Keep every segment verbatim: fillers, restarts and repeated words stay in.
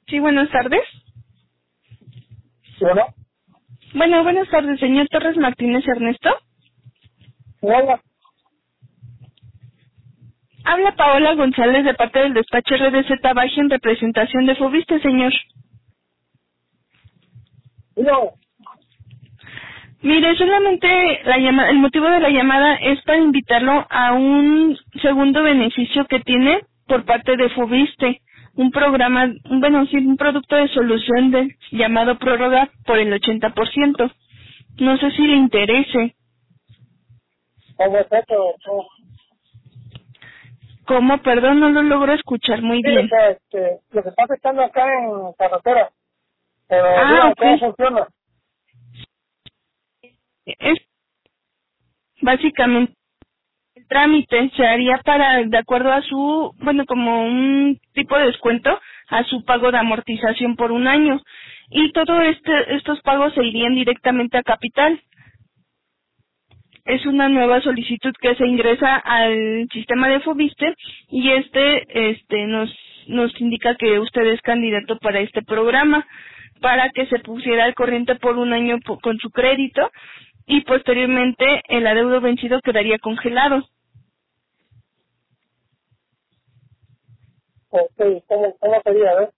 Sí, buenas tardes. ¿Sí o no? Bueno, buenas tardes, señor Torres Martínez Ernesto. Hola. Habla Paola González de parte del despacho R D Z Baja en representación de Fobiste, señor. No. Mire, solamente la llama, el motivo de la llamada es para invitarlo a un segundo beneficio que tiene por parte de Fobiste, un programa, un- bueno, sí, un producto de solución de, llamado prórroga por el ochenta por ciento. No sé si le interese. ¿Cómo es eso? ¿Cómo? ¿Cómo? Perdón, no lo logro escuchar muy Sí, o bien. sea, este, lo que está afectando acá en carretera. Pero Ah, dígame ok. cómo funciona. Es básicamente el trámite se haría para, de acuerdo a su, bueno, como un tipo de descuento a su pago de amortización por un año. Y todo este, estos pagos se irían directamente a capital. Es una nueva solicitud que se ingresa al sistema de Fobiste y este, este, nos, nos indica que usted es candidato para este programa, para que se pusiera al corriente por un año po- con su crédito y posteriormente el adeudo vencido quedaría congelado. Ok, ¿cómo, cómo sería? ¿Ves?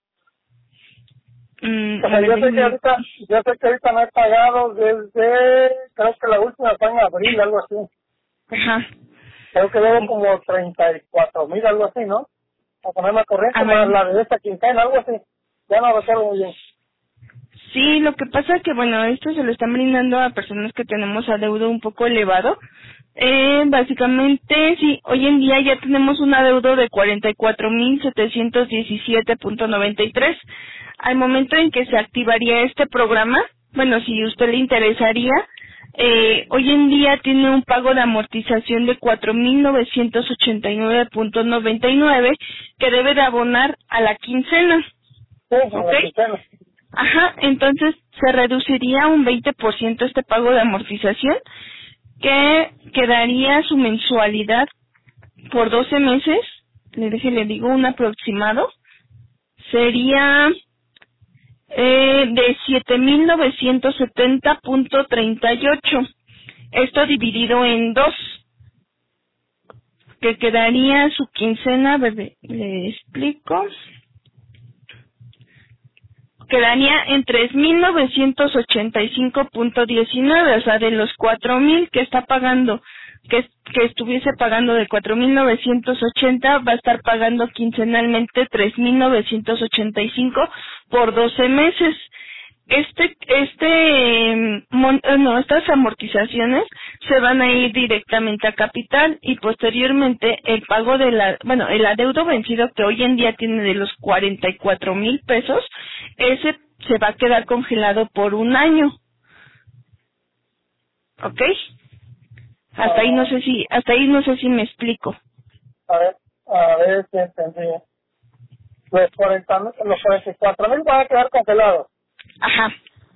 Mm, O a sea, ver, yo sé que déjeme- ahorita, yo sé que ahorita no he pagado desde, creo que la última fue en abril, algo así. Ajá. Creo que debo como treinta y cuatro mil, algo así, ¿no? A ponerme a A corriente más ver. la de esta quincena, algo así. Ya no recuerdo muy bien. Sí, lo que pasa es que, bueno, esto se lo están brindando a personas que tenemos adeudo un poco elevado. Eh, básicamente, sí, hoy en día ya tenemos un adeudo de cuarenta y cuatro mil setecientos diecisiete punto noventa y tres. Al momento en que se activaría este programa, bueno, si usted le interesaría, eh, hoy en día tiene un pago de amortización de cuatro mil novecientos ochenta y nueve punto noventa y nueve que debe de abonar a la quincena. Sí, en ¿Ok? la quincena. Ajá, entonces se reduciría un veinte por ciento este pago de amortización, que quedaría su mensualidad por doce meses, le deje, le digo un aproximado, sería eh, de siete mil novecientos setenta punto treinta y ocho. Esto dividido en dos, que quedaría su quincena, a ver, le le explico. Quedaría en tres mil novecientos ochenta y cinco punto diecinueve, o sea, de los cuatro mil que está pagando, que, que estuviese pagando de cuatro mil novecientos ochenta, va a estar pagando quincenalmente tres mil novecientos ochenta y cinco por doce meses. Este, este, em, mon- eh, no, estas amortizaciones se van a ir directamente a capital y posteriormente el pago de la, bueno, el adeudo vencido que hoy en día tiene de los cuarenta y cuatro mil pesos, ese se va a quedar congelado por un año, ¿ok? Hasta ahí no Ah, sé si, hasta ahí no sé si me explico. a ver, a ver si entendí. Los cuarenta mil, los cuarenta y cuatro mil van a quedar congelados. Ajá,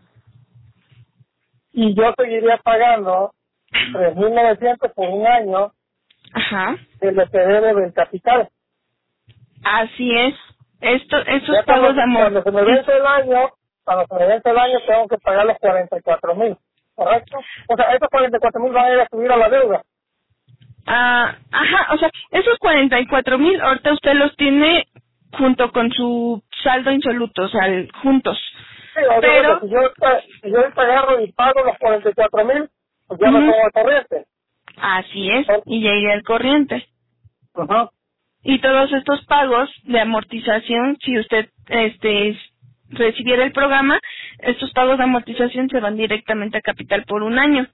Y yo seguiría pagando tres mil novecientos por un año ajá, de lo que debe del capital. así es. Esto, esos Ya pagos cuando, de amor, cuando se me sí. vence el año, cuando se me vence el año tengo que pagar los cuarenta y cuatro mil, ¿correcto? O sea, esos cuarenta y cuatro mil van a ir a subir a la deuda. Ah, ajá, o sea, esos cuarenta y cuatro mil ahorita usted los tiene junto con su saldo insoluto, o sea, el- juntos. Sí, o sea, bueno, Pero, si yo, ahorita- si yo ahorita agarro y pago los cuarenta y cuatro mil, pues ya me ujú, pongo al corriente. así es, y ya iría al corriente. Ajá. Y todos estos pagos de amortización, si usted este recibiera el programa, estos pagos de amortización se van directamente a capital por un año.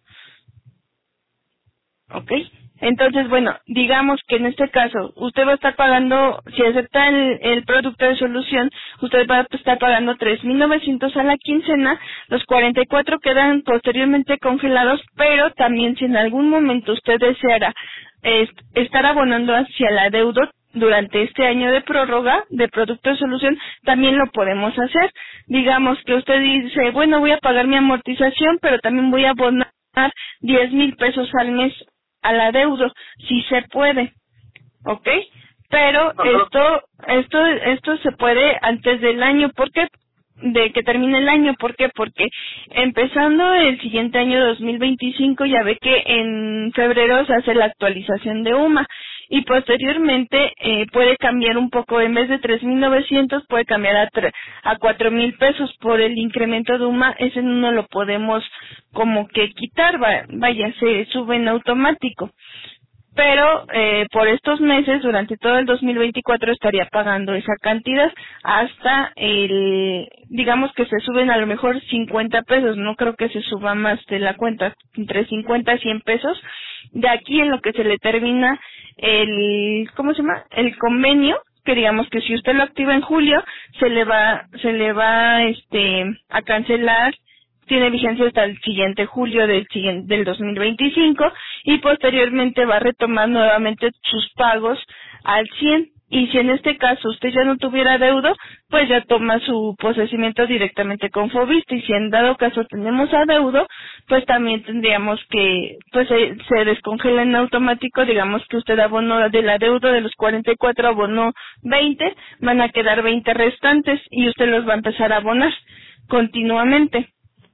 ¿Ok? Entonces, bueno, digamos que en este caso, usted va a estar pagando, si acepta el, el producto de solución, usted va a estar pagando tres mil novecientos a la quincena, los cuarenta y cuatro quedan posteriormente congelados, pero también si en algún momento usted deseara eh, estar abonando hacia la deuda durante este año de prórroga de producto de solución, también lo podemos hacer. Digamos que usted dice, bueno, voy a pagar mi amortización, pero también voy a abonar diez mil pesos al mes al adeudo, si se puede, ¿ok? Pero Ajá. esto, esto, esto se puede antes del año, ¿por qué? De que termine el año, ¿por qué? Porque empezando el siguiente año dos mil veinticinco ya ve que en febrero se hace la actualización de U M A y posteriormente eh, puede cambiar un poco, en vez de tres mil novecientos puede cambiar a, tre- a cuatro mil pesos por el incremento de U M A, ese no lo podemos como que quitar, va- vaya, se sube en automático. Pero eh, por estos meses, durante todo el dos mil veinticuatro, estaría pagando esa cantidad hasta el, digamos que se suben a lo mejor cincuenta pesos, no creo que se suba más de la cuenta, entre cincuenta y cien pesos, de aquí en lo que se le termina el, ¿cómo se llama? El convenio, que digamos que si usted lo activa en julio, se le va, se le va, este, a cancelar, tiene vigencia hasta el siguiente julio del siguiente, del dos mil veinticinco y posteriormente va a retomar nuevamente sus pagos al cien, y si en este caso usted ya no tuviera adeudo, pues ya toma su procesamiento directamente con Foviste, y si en dado caso tenemos adeudo, pues también tendríamos que, pues se, se descongela en automático, digamos que usted abonó del adeudo de los cuarenta y cuatro, abonó veinte, van a quedar veinte restantes y usted los va a empezar a abonar continuamente.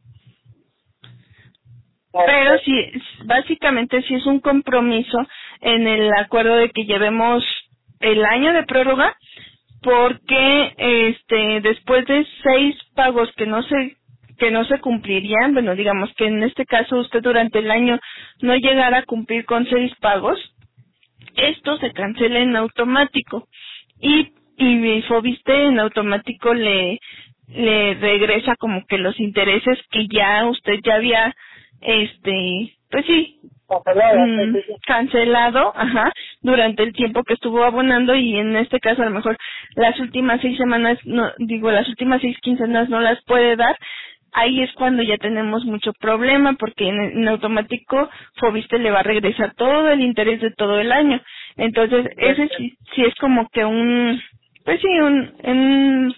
Pero sí, básicamente sí es un compromiso en el acuerdo de que llevemos el año de prórroga, porque este después de seis pagos que no se que no se cumplirían, bueno, digamos que en este caso usted durante el año no llegara a cumplir con seis pagos, esto se cancela en automático y y Foviste en automático le le regresa como que los intereses que ya usted ya había este pues sí Cancelado, mm, sí, sí, sí. cancelado, ajá, durante el tiempo que estuvo abonando, y en este caso a lo mejor las últimas seis semanas, no digo las últimas seis quincenas no las puede dar. Ahí es cuando ya tenemos mucho problema, porque en, en automático Foviste le va a regresar todo el interés de todo el año. Entonces ese sí, sí es como que un, pues sí, un, un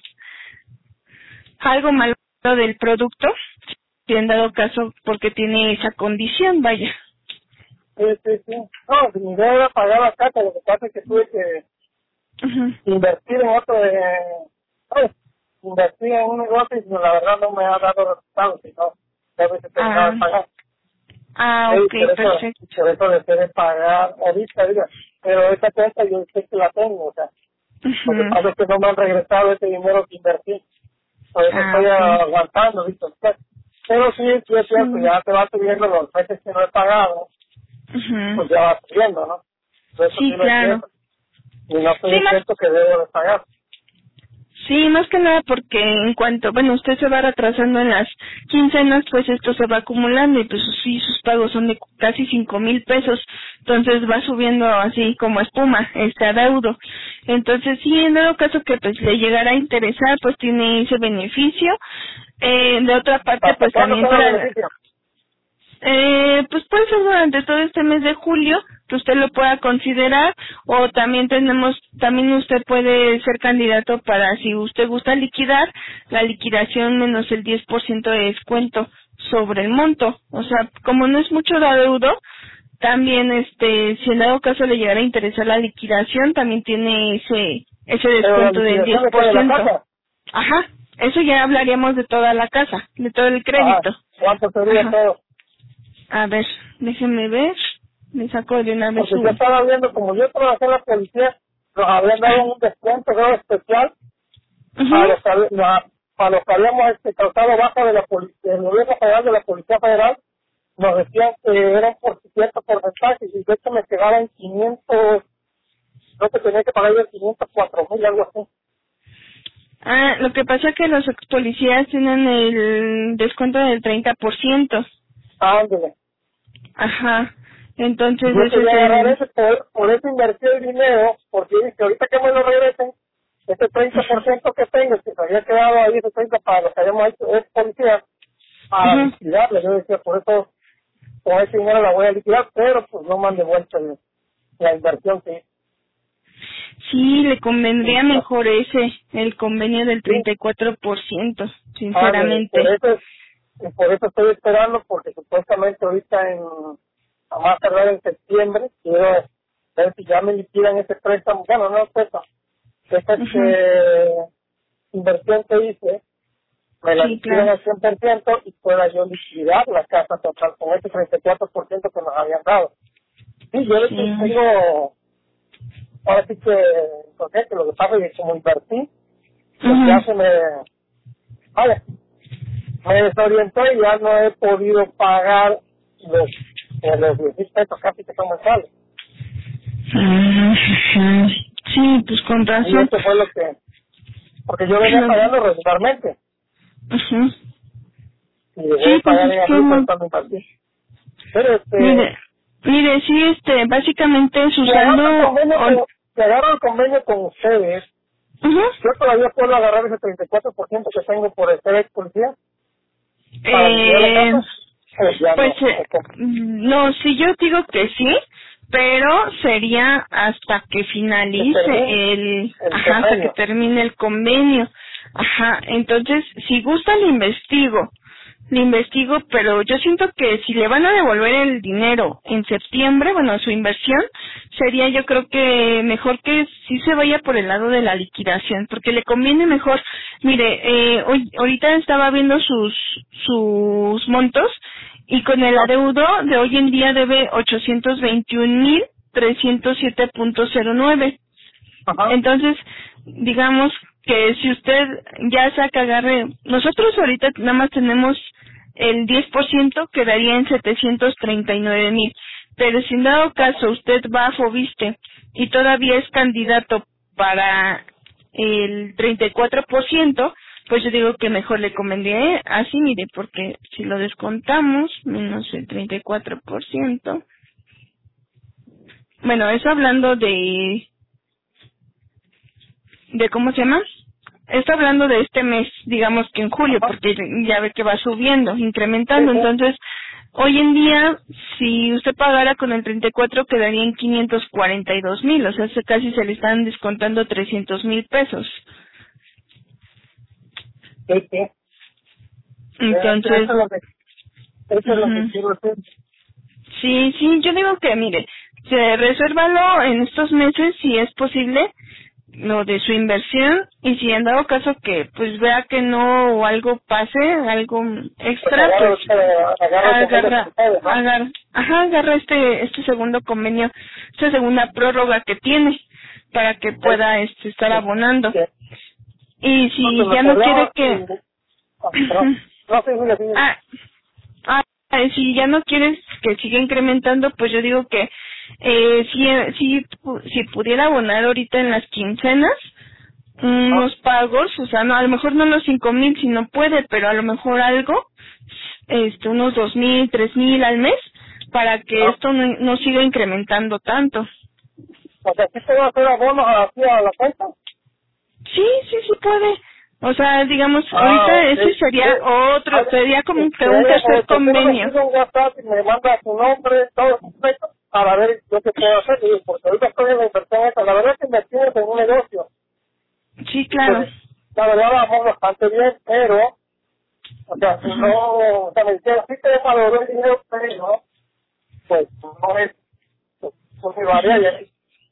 algo malo del producto, si en dado caso, porque tiene esa condición, vaya. Sí, sí, sí. No, mi idea era pagar la casa, lo que pasa es que tuve que Uh-huh. invertir en otro, eh, ¿sabes? Invertir en un negocio y la verdad no me ha dado resultados, sino debe de terminar Ah, de pagar. ah, Sí, ok, por eso, perfecto. por eso dejé de pagar ahorita, diga. Pero esta cuenta yo sé que la tengo, o sea, lo que Uh-huh. pasa es que no me han regresado ese dinero que invertí. Por eso Ah, estoy ok. aguantando, ¿viste? Pero sí, sí es cierto, Sí. ya te va subiendo los meses que no he pagado, Ujú. pues ya va subiendo, ¿no? Por eso sí Sí, lo claro. entiendo. Y no estoy Sí, más, exento que debo de pagar. sí, más que nada porque en cuanto, bueno, usted se va retrasando en las quincenas, pues esto se va acumulando y pues sí, sus pagos son de casi cinco mil pesos, entonces va subiendo así como espuma este adeudo. Entonces sí, en dado caso que pues le llegara a interesar, pues tiene ese beneficio. Eh, de otra parte, ¿Hasta pues cuándo también tengo el para beneficio? Eh, pues puede ser durante todo este mes de julio que usted lo pueda considerar, o también tenemos, también usted puede ser candidato para, si usted gusta liquidar, la liquidación menos el diez por ciento de descuento sobre el monto. O sea, como no es mucho de adeudo, también este, si en dado caso le llegara a interesar la liquidación, también tiene ese, ese Pero la descuento del diez liquidación de qué, por de la ciento. casa. Ajá, eso ya hablaríamos de toda la casa, de todo el Ajá. crédito. ¿Cuánto sería Ajá. todo? A ver, déjeme ver. Me saco de una vez Porque su... yo estaba viendo, como yo trabajé en la policía, nos habían dado un descuento, creo, especial a Ujú. los que, habi- a, a los que habíamos este, causado baja de la policía, del gobierno federal, de la Policía Federal, nos decían que eran por cierto porcentaje, y de hecho me quedaban quinientos, no te tenía que pagar yo quinientos cuatro mil, algo así. Ah, lo que pasa es que los ex policías tienen el descuento del treinta por ciento. Ándale. Ajá. Entonces Yo ese es quería agarrar el... ese, por, por eso invertí el dinero, porque dije que ahorita que me lo regresen, ese treinta por ciento que tengo, que se había quedado ahí, ese treinta para lo que habíamos hecho, es policía, a Ujú. liquidarle. Yo decía, por eso, con ese dinero la voy a liquidar, pero pues no me han devuelto el- la inversión que hice. Sí, le convendría Sí, mejor ese, el convenio del sí. treinta y cuatro por ciento, Ándale, por sinceramente. eso, y por eso estoy esperando, porque supuestamente ahorita en, a más tardar en septiembre, quiero ver si ya me liquidan ese préstamo, bueno, no préstamo, esta Ujú. este, inversión que hice, me la Sí, liquidan claro. al cien por ciento y pueda yo liquidar la casa total con ese treinta y cuatro por ciento que nos habían dado. Sí, yo de hecho Sí. tengo, ahora sí que, entonces, que lo que pasa es que como invertí, lo que Ujú. hace me, vale, me desorientó y ya no he podido pagar los, eh, los diez mil pesos casi que son mensuales. Ah, ajá. Sí, pues con Y razón. eso fue lo que, porque yo venía pagando regularmente Ujú. y dejé de Sí, pues pagar es en que abril por no. estar invertido. Pero este, Mire, mire, sí, este, básicamente su si agarro el saldo... convenio on- con, si agarro el convenio con ustedes, Ujú. yo todavía puedo agarrar ese treinta y cuatro por ciento que tengo por el ser ex policía para liquidar la Eh, casa, pues ya pues, no. eh, no, sí, yo digo que sí, pero sería hasta que Que termine finalice el, el ajá, hasta que convenio. termine el convenio. Ajá, entonces, si gusta le investigo, le investigo, pero yo siento que si le van a devolver el dinero en septiembre, bueno, su inversión, sería yo creo que mejor que sí se vaya por el lado de la liquidación, porque le conviene mejor. Mire, eh, hoy, ahorita estaba viendo sus, sus montos, y con el adeudo de hoy en día debe ochocientos veintiún mil trescientos siete punto cero nueve. Ajá. Entonces, digamos que si usted ya saca, agarre, nosotros ahorita nada más tenemos el diez por ciento, quedaría en setecientos treinta y nueve mil. Pero si en dado caso usted va a Fobiste y todavía es candidato para el treinta y cuatro por ciento, pues yo digo que mejor le convendría así, mire, porque si lo descontamos, menos el treinta y cuatro por ciento, bueno, eso hablando de de cómo se llama, está hablando de este mes, digamos que en julio, Ajá. porque ya ve que va subiendo, Sí, incrementando. sí. Entonces, hoy en día, si usted pagara con el treinta y cuatro, quedaría en quinientos cuarenta y dos mil, o sea, se- casi se le están descontando trescientos mil pesos. Sí, sí. Eh, Eso Entonces, es lo que, eso es lo que ujú. quiero hacer. Sí, sí, yo digo que, mire, se resérvalo en estos meses si es posible, lo de su inversión, y si en dado caso que pues vea que no o algo pase, algo Pues extra, agarro, pues eh, agarro el convenio con agarra, ustedes, ¿no? agarra, ajá, agarra este, este segundo convenio, esta segunda prórroga que tiene, para que Sí, pueda este, estar sí, abonando. sí. Y Entonces si lo ya no quiere podríamos, que, mm, ah, perdón. No sé si le digo, ah, Ah, eh, si ya no quieres que siga incrementando, pues yo digo que eh, si, si, pu- si pudiera abonar ahorita en las quincenas ah, unos pagos, o sea, no, a lo mejor no los cinco mil si no puede, pero a lo mejor algo, este, unos dos mil, tres mil al mes, para que ah. esto no, no siga incrementando tanto. O sea, ¿sí puedo hacer abonos aquí a la cuenta? Sí, sí, sí puede. O sea, digamos, Ah, ahorita ok. ese sería Sí. otro, Vale. sería como que un Este, tercer ¿por qué no me convenio. escribe un WhatsApp y me manda su nombre, todo completo, para ver lo que puedo hacer? Digo, porque ahorita estoy en la inversión esta. La verdad es que invertimos en un negocio. Sí, Y claro. pues, la verdad vamos bastante bien, pero, o sea, Ajá. no, o sea, me dijeron, sí te valoró el dinero, pero, pues, no es, pues, pues mi Ujú. variable.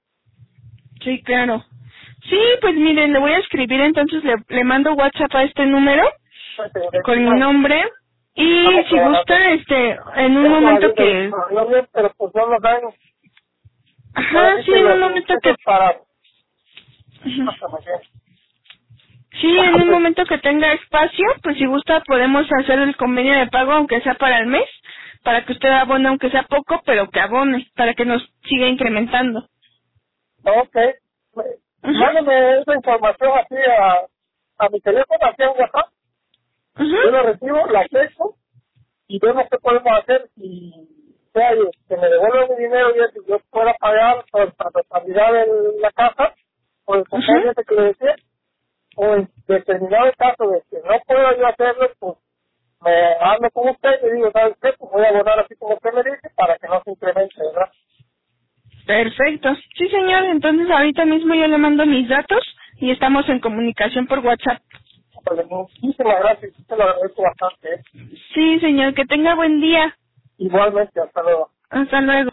Sí, claro. Sí, pues miren, le voy a escribir, entonces le, le mando WhatsApp a este número Pues, con mi eh, nombre y estamos si trabajando. gusta, este, en un Gracias a momento Dios, que, no bien, pero pues no nos dan, ahora ajá, sí sí, que en un los momento que, ingresos para, ujú. hasta mañana. Sí, Ah, en un pues, momento que tenga espacio, pues si gusta podemos hacer el convenio de pago, aunque sea para el mes, para que usted abone, aunque sea poco, pero que abone, para que nos siga incrementando. ok. Ajá, Mándame esa información así a, a mi teléfono, aquí en WhatsApp. ajá, Yo lo recibo, la checo y vemos qué podemos hacer. Si sea que me devuelvan mi dinero y eso, yo pueda pagar por la totalidad de la casa, por el ajá. convenio que le decía, o en determinado caso de que no puedo yo hacerlo, pues me hablo con usted y le digo, ¿sabes qué? Pues voy a abonar así como usted me dice para que no se incremente, ¿verdad? Perfecto. Sí, señor. Entonces ahorita mismo yo le mando mis datos y estamos en comunicación por WhatsApp. Pues muchísimas gracias, te lo agradezco bastante. ¿eh? Sí, señor. Que tenga buen día. Igualmente, hasta luego. Hasta luego.